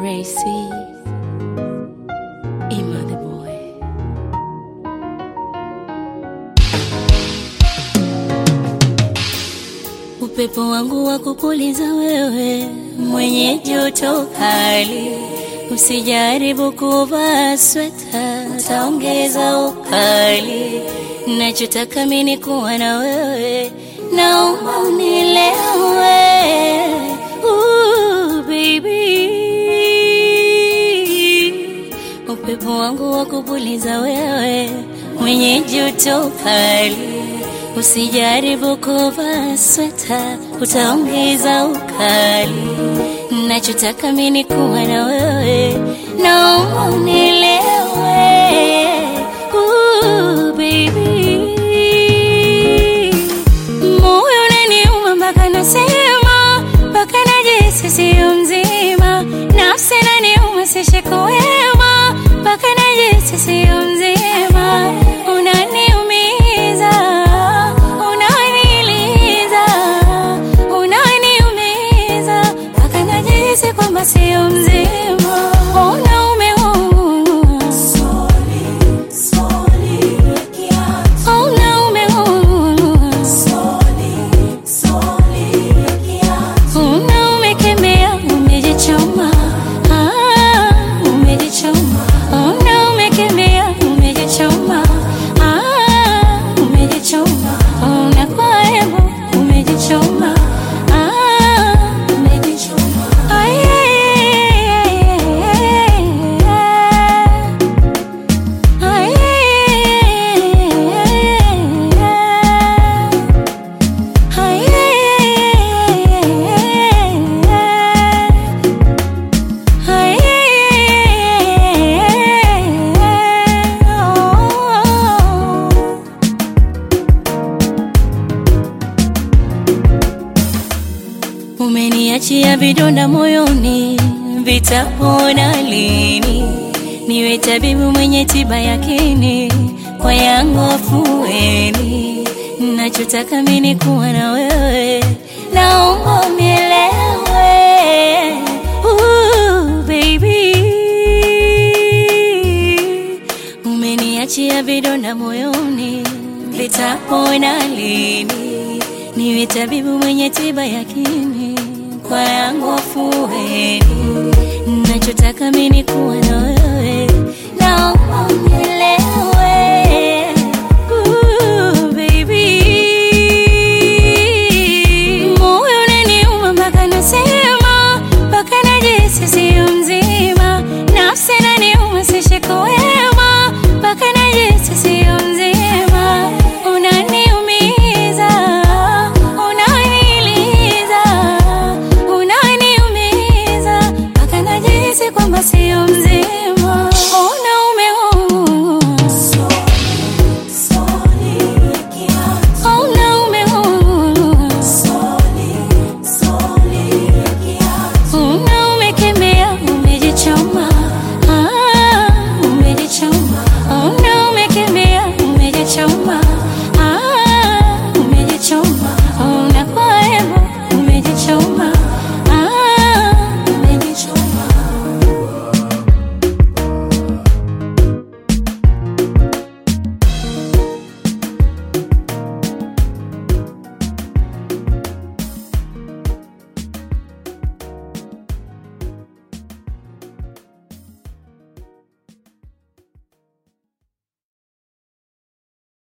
Racy, Ima the boy. Upepo wangu wa kupuliza wewe, mwenye joto kali, usijaribu kuvaa sweta, taongeza ukali. Nachotaka mimi kuwa na wewe, naomba unielewe. Baby, upepo wangu wa kupuliza wewe, mwenye joto kali, usijaribu kuvaa sweta, utaongeza ukali. Nachotaka mimi kuwa na wewe, naomba unielewe. Baby, moyo unaniuma mpaka nasema, mpaka najihisi sio mzima. Nafsi inaniuma sishiki wema, mpaka najihisi sio mzima. Unaniumiza, unaniliza, unaniumiza mpaka najihisi kwamba sio mzima. Umeniachia vidonda moyoni, vitapona lini? Niwe tabibu mwenye tiba yakini, kwa yangu afueni. Nachotaka mimi kuwa na wewe, naomba unielewe. Baby, umeniachia vidonda moyoni, vitapona lini? Niwe tabibu mwenye tiba yakini, kwa yangu afueni. Nachotaka mimi kuwa na wewe,